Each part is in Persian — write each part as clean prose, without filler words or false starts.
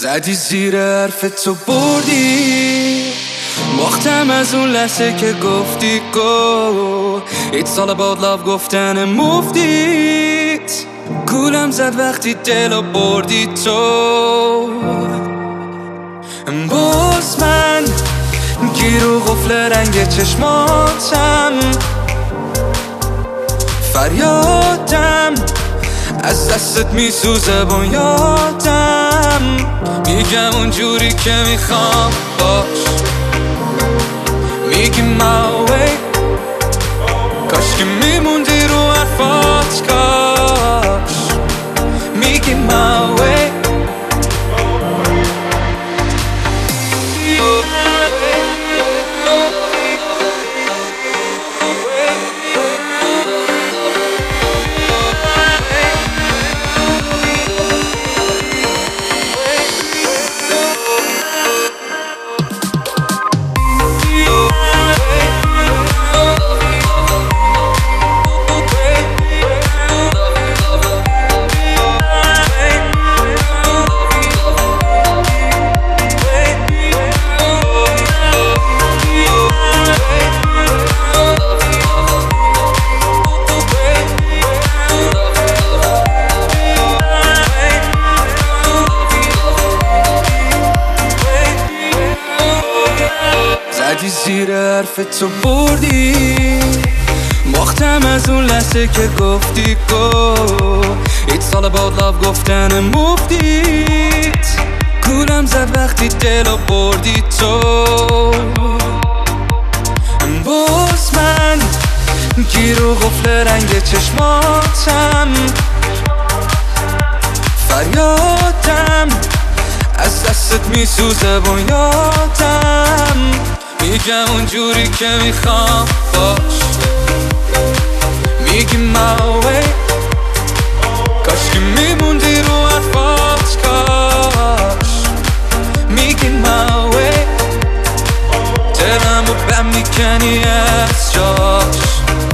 زدی زیر حرف تو بردی، باختم از اون لحظه که گفتی go. It's all about love گفتن مفدیت، گولم زد وقتی دلو بردی تو. باز من گیر و قفل رنگ چشماتم، فریادم از دستت میسوزه بنیادم. میگم اونجوری که میخوام باش، میگی my way. کاش که میموندی رو حرفات، کاش میگی my way. زدی زیر حرف تو بردی، باختم از اون لحظه که گفتی go. It's all about love گفتن مفدیت، گولم زد وقتی دلو بردی تو. باز من گیر و قفل رنگ چشماتم، فریادم از دستت میسوزه بنیادم. میگم اونجوری که میخوام باش، میگی my way. کاش که میموندی رو حرفات، کاش میگی my way. دلم رو بهم میکنی از جاش،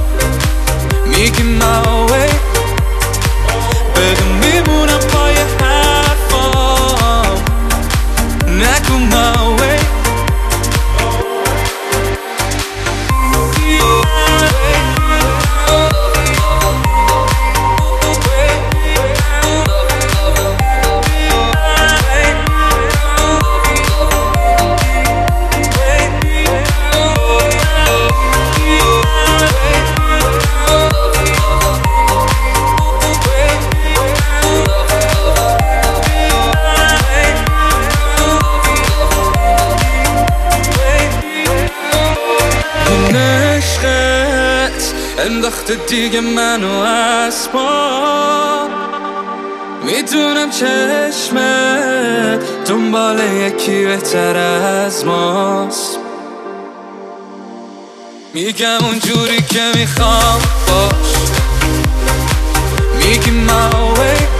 میگی my way. بدون میمونم پای حرفام، نگو my way. انداخته دیگه منو از پا، میدونم چشمت دنبال یکی بهتر از ماست. میگم اونجوری که میخوام باش، میگی my way.